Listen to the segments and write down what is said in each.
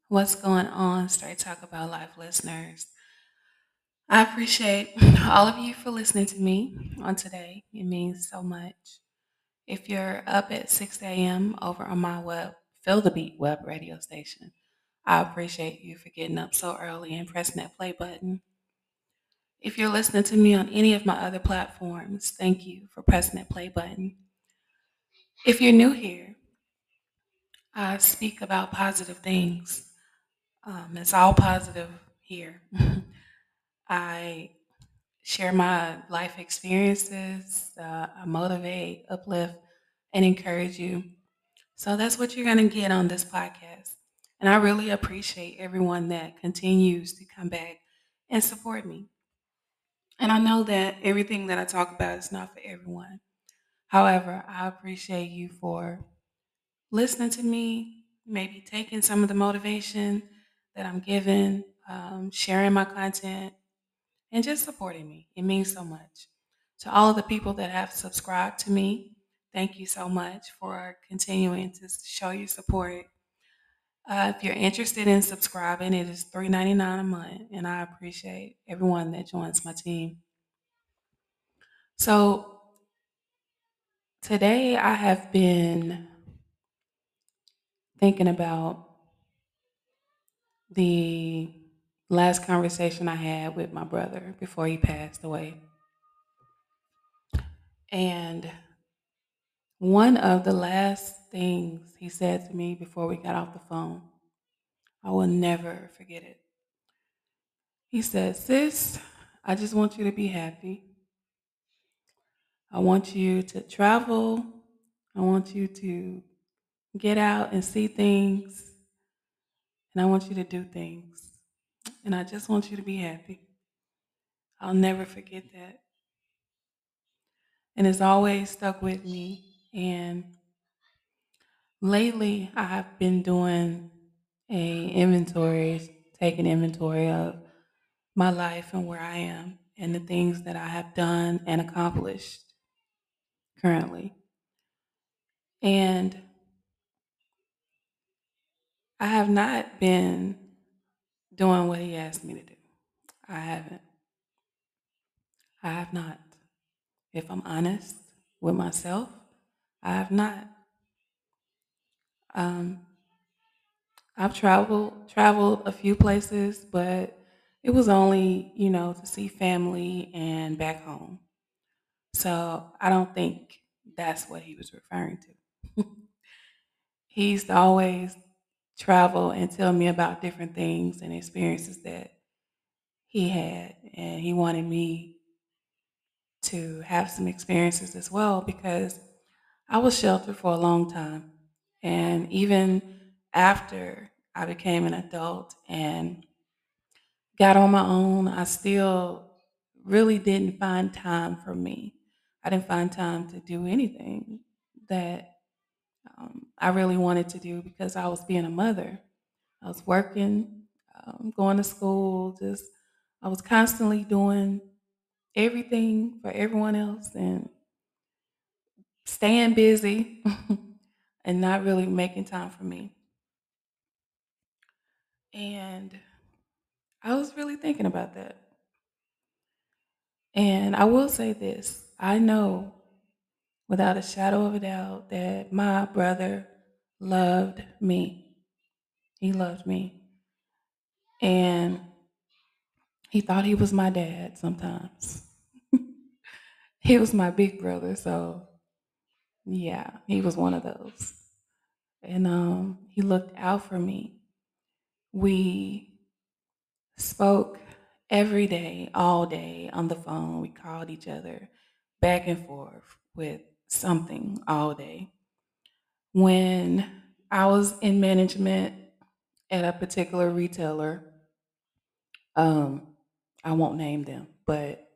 What's going on, Straight Talk About Life listeners? I appreciate all of you for listening to me on today. It means so much. If you're up at 6 a.m. over on my Feel the Beat web radio station, I appreciate you for getting up so early and pressing that play button. If you're listening to me on any of my other platforms, thank you for pressing that play button. If you're new here, I speak about positive things. It's all positive here. I share my life experiences. I motivate, uplift, and encourage you. So that's what you're going to get on this podcast. And I really appreciate everyone that continues to come back and support me. And I know that everything that I talk about is not for everyone. However, I appreciate you for listening to me, maybe taking some of the motivation that I'm giving, sharing my content, and just supporting me. It means so much. To all of the people that have subscribed to me, thank you so much for continuing to show your support. If you're interested in subscribing, it is $3.99 a month, and I appreciate everyone that joins my team. So today I have been thinking about the last conversation I had with my brother before he passed away. And one of the last things he said to me before we got off the phone, I will never forget it. He said, "Sis, I just want you to be happy. I want you to travel. I want you to get out and see things. And I want you to do things. And I just want you to be happy." I'll never forget that. And it's always stuck with me. And lately, I have been doing taking inventory of my life and where I am and the things that I have done and accomplished currently. And I have not been doing what he asked me to do. I haven't. I have not. If I'm honest with myself, I have not. Um, I've traveled a few places, but it was only, to see family and back home. So I don't think that's what he was referring to. He used to always travel and tell me about different things and experiences that he had, and he wanted me to have some experiences as well because I was sheltered for a long time. And even after I became an adult and got on my own, I still really didn't find time for me. I didn't find time to do anything that I really wanted to do because I was being a mother. I was working, going to school, just I was constantly doing everything for everyone else and staying busy and not really making time for me. And I was really thinking about that. And I will say this, I know without a shadow of a doubt that my brother loved me. He loved me. And he thought he was my dad sometimes. He was my big brother, so yeah, he was one of those. And he looked out for me. We spoke every day, all day on the phone. We called each other back and forth with something all day. When I was in management at a particular retailer, um, I won't name them, but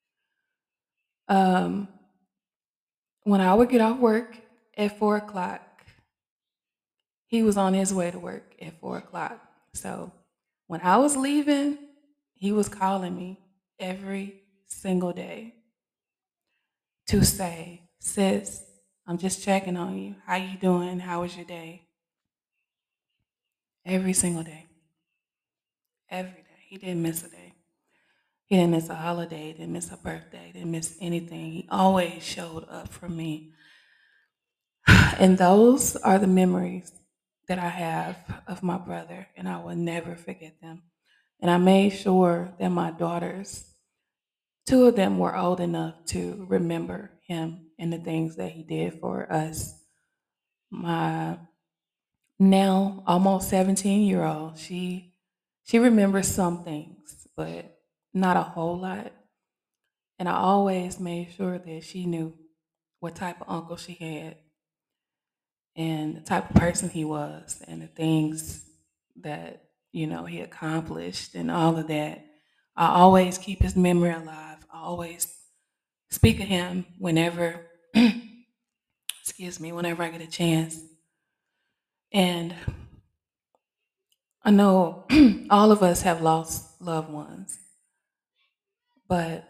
um, when I would get off work at 4 o'clock, he was on his way to work at 4 o'clock. So when I was leaving, he was calling me every single day to say, "Sis, I'm just checking on you. How you doing? How was your day?" Every single day. every day. He didn't miss a day. He didn't miss a holiday, didn't miss a birthday, didn't miss anything. He always showed up for me. And those are the memories that I have of my brother, and I will never forget them. And I made sure that my daughters, two of them were old enough to remember him and the things that he did for us. My now almost 17-year-old, she remembers some things, but not a whole lot. And I always made sure that she knew what type of uncle she had and the type of person he was and the things that, he accomplished and all of that. I always keep his memory alive. I always speak of him whenever, excuse me, whenever I get a chance. And I know all of us have lost loved ones, but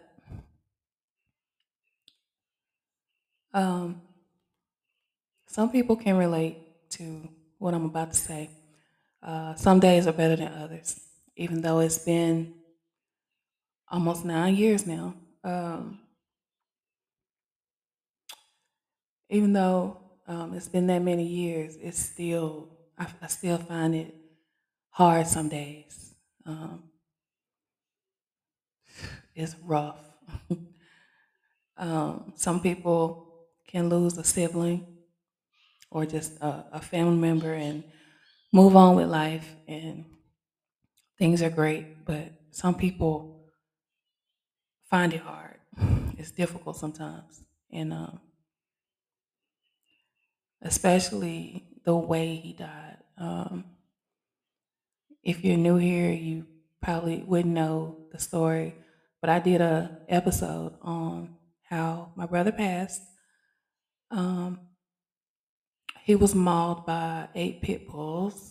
um, some people can relate to what I'm about to say. Some days are better than others, even though it's been almost 9 years now. Um, even though it's been that many years, I still find it hard some days. Um, it's rough. Some people can lose a sibling or just a family member and move on with life, and things are great. But some people find it hard. It's difficult sometimes, and especially the way he died. If you're new here, you probably wouldn't know the story, but I did a episode on how my brother passed. Um, he was mauled by 8 pit bulls.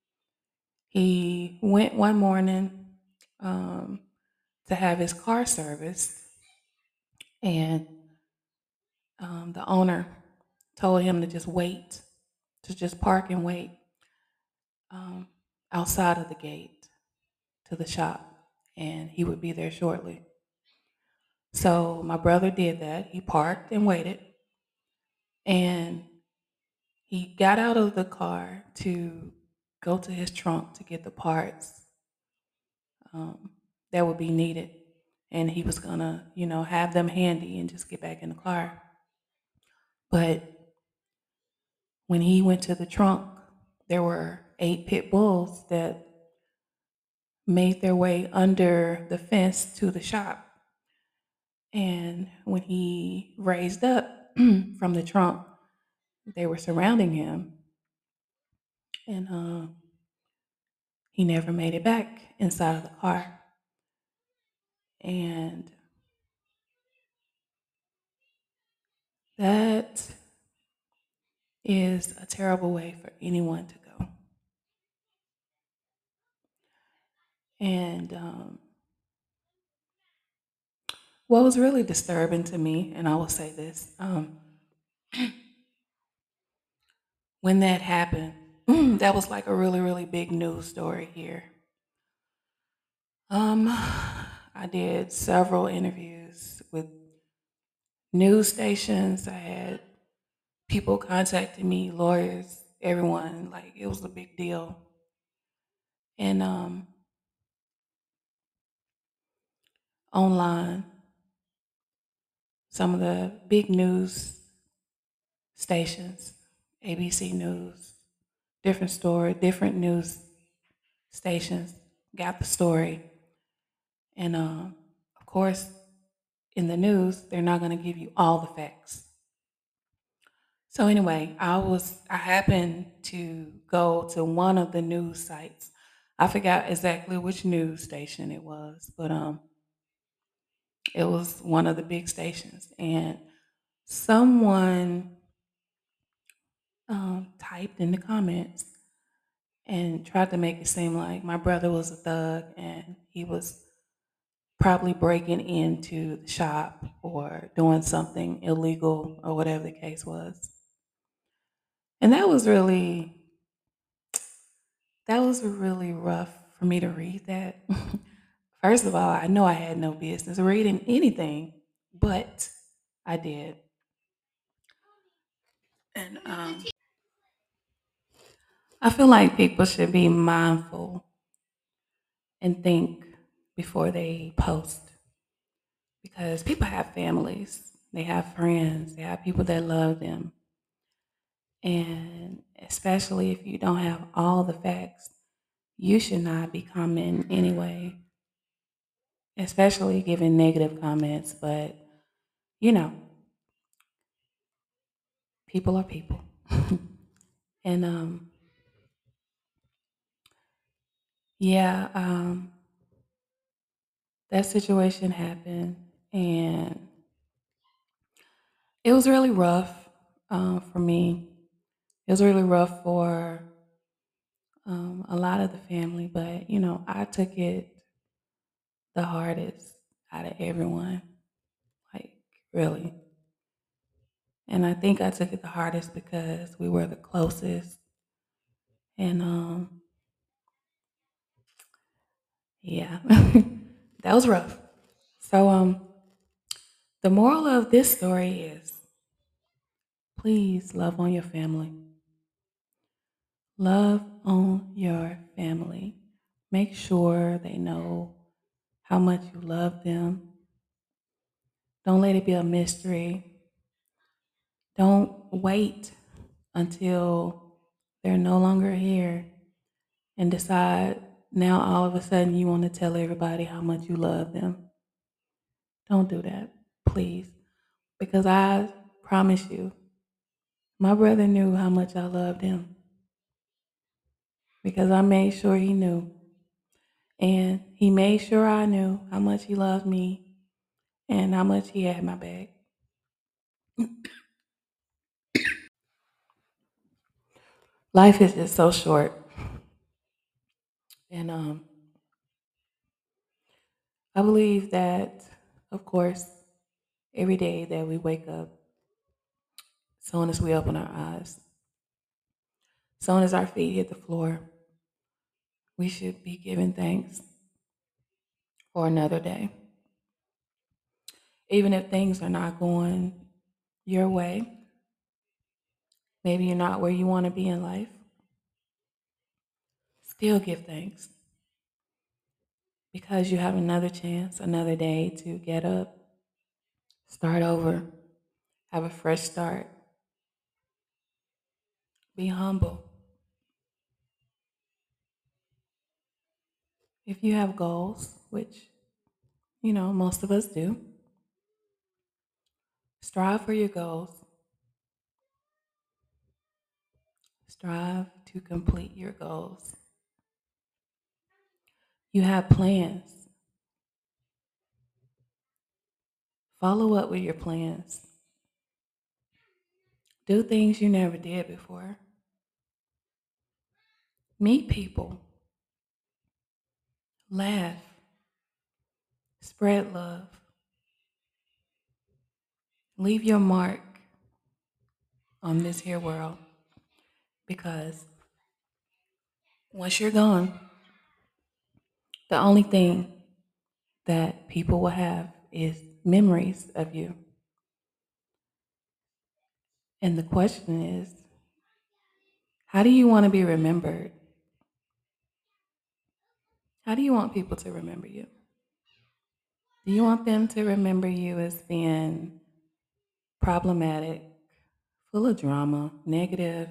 He went one morning um, to have his car serviced, and the owner told him to just wait, to just park and wait um, outside of the gate to the shop, and he would be there shortly. So my brother did that. He parked and waited, and he got out of the car to go to his trunk to get the parts um, that would be needed. And he was gonna, have them handy and just get back in the car. But when he went to the trunk, there were 8 pit bulls that made their way under the fence to the shop. And when he raised up from the trunk, they were surrounding him, and he never made it back inside of the car. And that is a terrible way for anyone to go. And what was really disturbing to me, and I will say this, when that happened, that was like a really, really big news story here. Um, I did several interviews with news stations. I had people contacting me, lawyers, everyone. Like it was a big deal. And online, some of the big news stations, ABC News, different story, different news stations got the story. And of course, in the news, they're not going to give you all the facts. So anyway, I happened to go to one of the news sites. I forgot exactly which news station it was, but it was one of the big stations, and someone typed in the comments and tried to make it seem like my brother was a thug and he was probably breaking into the shop or doing something illegal or whatever the case was. And that was really rough for me to read that. First of all, I know I had no business reading anything, but I did. And I feel like people should be mindful and think before they post because people have families, they have friends, they have people that love them. And especially if you don't have all the facts, you should not be commenting anyway, especially giving negative comments. But, you know, people are people. And yeah, that situation happened. And it was really rough for me. It was really rough for a lot of the family, but I took it the hardest out of everyone, like really. And I think I took it the hardest because we were the closest. And yeah, that was rough. So the moral of this story is please love on your family. Love on your family. Make sure they know how much you love them. Don't let it be a mystery. Don't wait until they're no longer here and decide now all of a sudden you want to tell everybody how much you love them. Don't do that, please. Because I promise you, my brother knew how much I loved him because I made sure he knew. And he made sure I knew how much he loved me and how much he had my back. Life is just so short. And I believe that, of course, every day that we wake up, as soon as we open our eyes, as soon as our feet hit the floor, we should be giving thanks for another day. Even if things are not going your way, maybe you're not where you want to be in life, still give thanks because you have another chance, another day to get up, start over, have a fresh start, be humble. If you have goals, which, most of us do, strive for your goals, strive to complete your goals. You have plans, follow up with your plans, do things you never did before, meet people, laugh, spread love, leave your mark on this here world because once you're gone, the only thing that people will have is memories of you. And the question is, how do you want to be remembered? How do you want people to remember you? Do you want them to remember you as being problematic, full of drama, negative?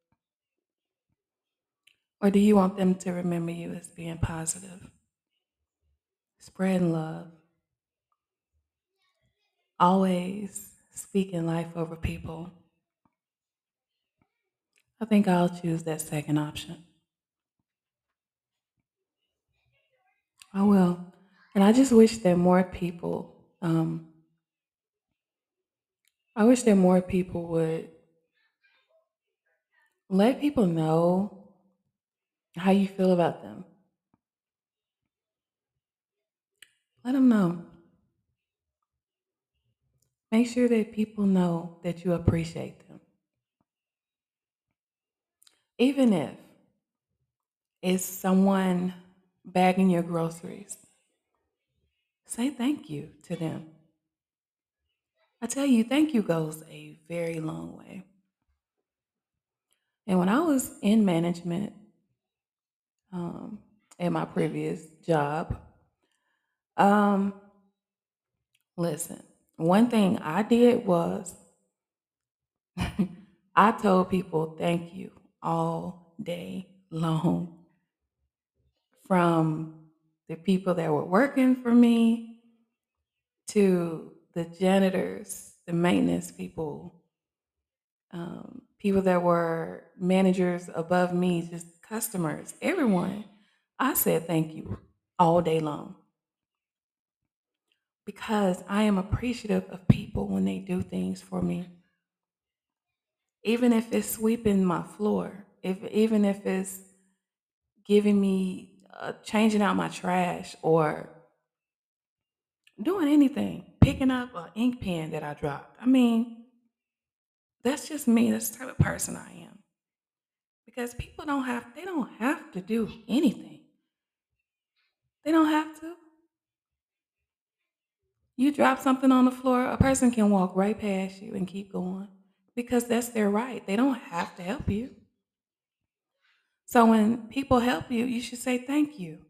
Or do you want them to remember you as being positive, spreading love, always speaking life over people? I think I'll choose that second option. I will. And I just wish that more people, I wish that more people would let people know how you feel about them. Let them know. Make sure that people know that you appreciate them. Even if it's someone bagging your groceries. Say thank you to them. I tell you, thank you goes a very long way. And when I was in management um, at my previous job, um, listen, one thing I did was I told people thank you all day long, from the people that were working for me to the janitors, the maintenance people, people that were managers above me, just customers, everyone. I said thank you all day long because I am appreciative of people when they do things for me. Even if it's sweeping my floor, if even if it's giving me changing out my trash or doing anything, picking up an ink pen that I dropped. I mean, that's just me. That's the type of person I am. Because people don't have to do anything. They don't have to. You drop something on the floor, a person can walk right past you and keep going because that's their right. They don't have to help you. So when people help you, you should say thank you.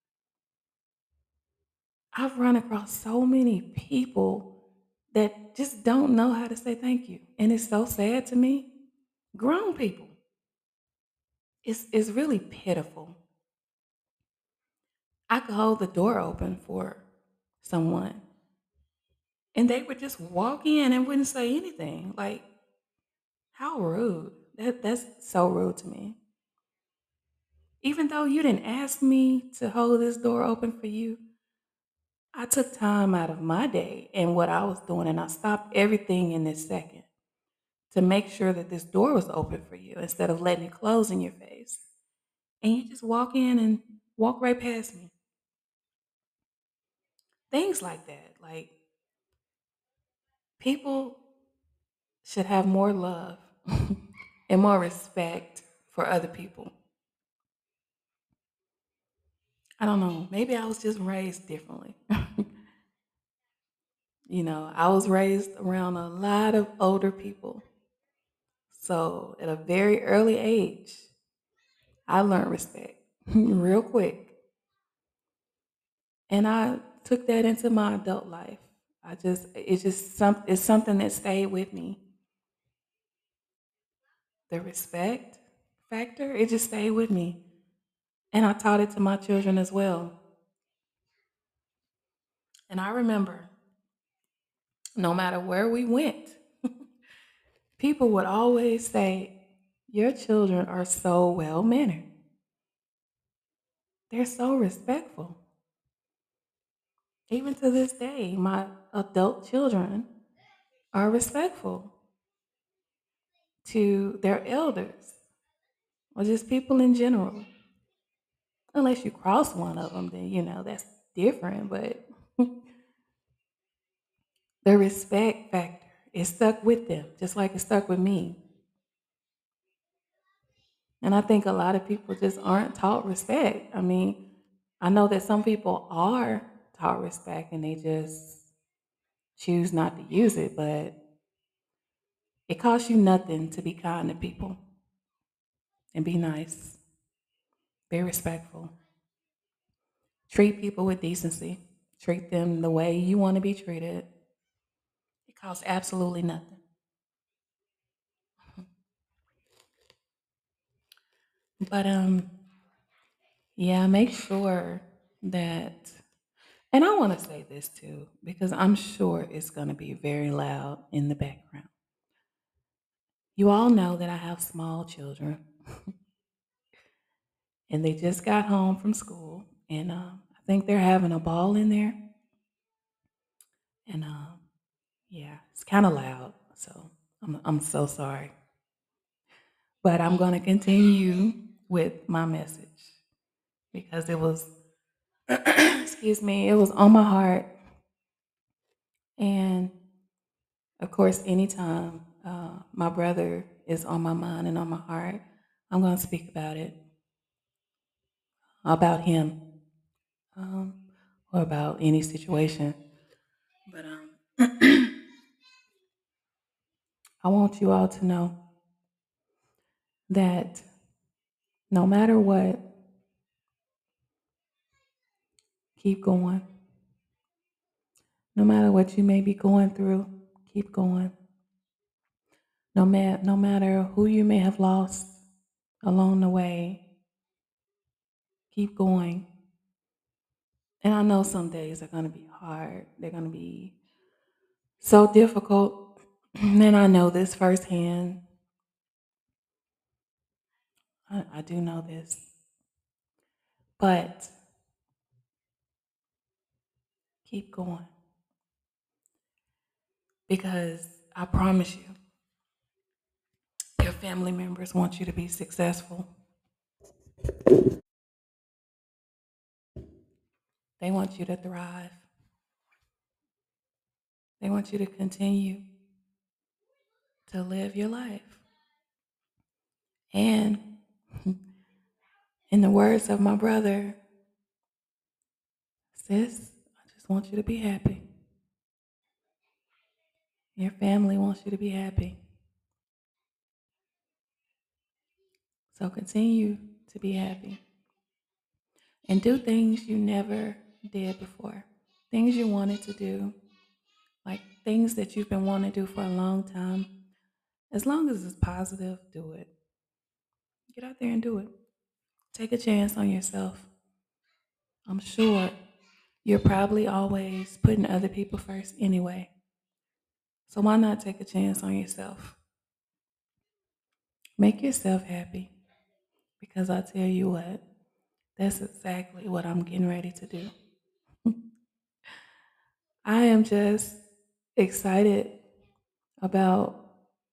I've run across so many people that just don't know how to say thank you. And it's so sad to me. Grown people. It's really pitiful. I could hold the door open for someone and they would just walk in and wouldn't say anything. Like, how rude. That's so rude to me. Even though you didn't ask me to hold this door open for you, I took time out of my day and what I was doing and I stopped everything in this second to make sure that this door was open for you instead of letting it close in your face. And you just walk in and walk right past me. Things like that. Like, people should have more love and more respect for other people. I don't know. Maybe I was just raised differently. I was raised around a lot of older people. So at a very early age, I learned respect real quick. And I took that into my adult life. It's something that stayed with me. The respect factor, it just stayed with me. And I taught it to my children as well. And I remember no matter where we went, people would always say, your children are so well mannered. They're so respectful. Even to this day, my adult children are respectful to their elders or just people in general. Unless you cross one of them, then that's different. But the respect factor is stuck with them, just like it stuck with me. And I think a lot of people just aren't taught respect. I mean, I know that some people are taught respect and they just choose not to use it, but it costs you nothing to be kind to people and be nice, be respectful, treat people with decency, treat them the way you want to be treated. It costs absolutely nothing. But yeah, make sure that, and I want to say this too because I'm sure it's going to be very loud in the background. You all know that I have small children and they just got home from school and I think they're having a ball in there and yeah, it's kind of loud. So I'm so sorry. But I'm going to continue with my message because it was, excuse me, it was on my heart. And of course, anytime my brother is on my mind and on my heart, I'm going to speak about it, about him. um, or about any situation. But I want you all to know that no matter what, keep going. No matter what you may be going through, keep going. No matter who you may have lost along the way, keep going. And I know some days are going to be hard. They're going to be so difficult. And I know this firsthand. I do know this. But keep going. Because I promise you, your family members want you to be successful. They want you to thrive. They want you to continue to live your life. And in the words of my brother, sis, I just want you to be happy. Your family wants you to be happy. So continue to be happy. And do things you never did before. Things you wanted to do. Like things that you've been wanting to do for a long time. As long as it's positive, do it. Get out there and do it. Take a chance on yourself. I'm sure you're probably always putting other people first anyway. So why not take a chance on yourself? Make yourself happy. Because I tell you what, that's exactly what I'm getting ready to do. I am just excited about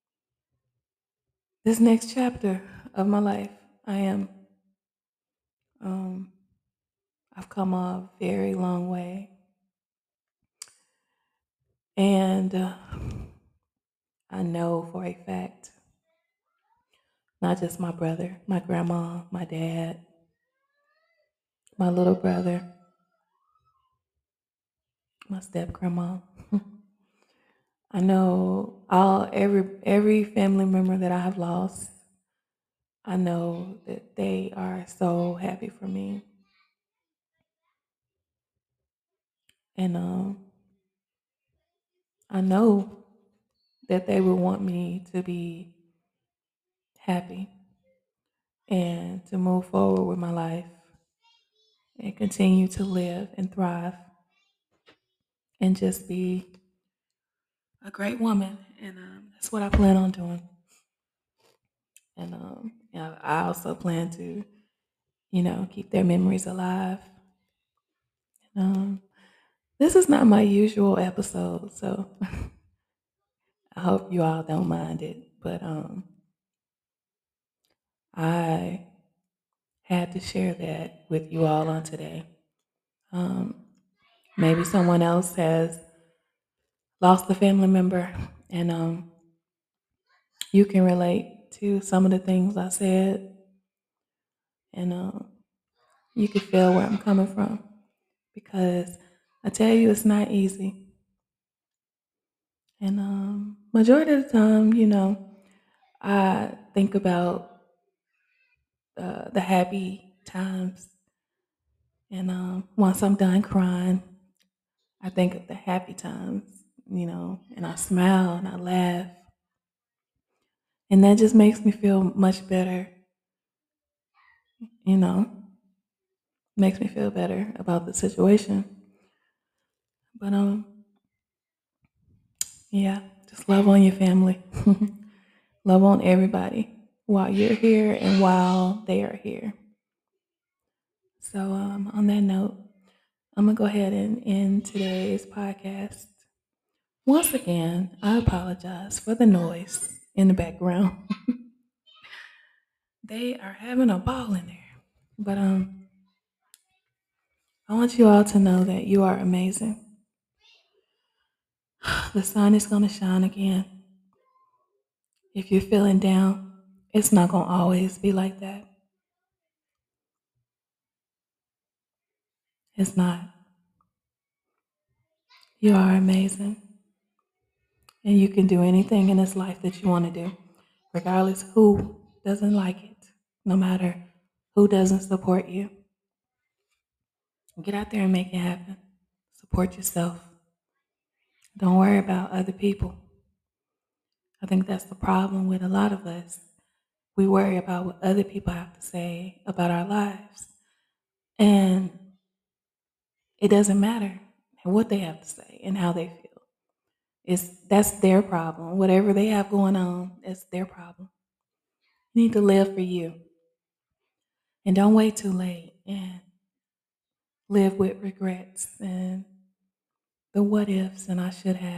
this next chapter of my life. I am. Um, I've come a very long way. And I know for a fact, not just my brother, my grandma, my dad, my little brother, my step grandma. I know every family member that I have lost. I know that they are so happy for me, and I know that they would want me to be happy and to move forward with my life and continue to live and thrive and just be a great woman. And that's what I plan on doing. And yeah, I also plan to, keep their memories alive. Um, this is not my usual episode, so I hope you all don't mind it. But I had to share that with you all on today. Um, maybe someone else has lost a family member, and you can relate to some of the things I said, and you can feel where I'm coming from because I tell you, it's not easy. And majority of the time, I think about the happy times, and once I'm done crying, I think of the happy times, and I smile and I laugh. And that just makes me feel much better, you know, makes me feel better about the situation. But yeah, just love on your family. Love on everybody while you're here and while they are here. So on that note, I'm gonna go ahead and end today's podcast. Once again, I apologize for the noise in the background. They are having a ball in there. But I want you all to know that you are amazing. The sun is gonna shine again. If you're feeling down, it's not gonna always be like that. It's not. You are amazing. And you can do anything in this life that you want to do, regardless who doesn't like it, no matter who doesn't support you. Get out there and make it happen. Support yourself. Don't worry about other people. I think that's the problem with a lot of us. We worry about what other people have to say about our lives. And it doesn't matter what they have to say and how they feel. That's their problem. Whatever they have going on, it's their problem. You need to live for you. And don't wait too late and live with regrets and the what ifs and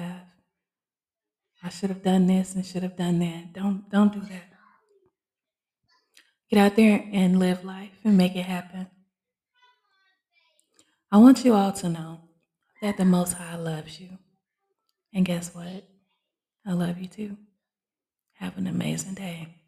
I should have done this and should have done that. Don't do that. Get out there and live life and make it happen. I want you all to know that the Most High loves you. And guess what? I love you too. Have an amazing day.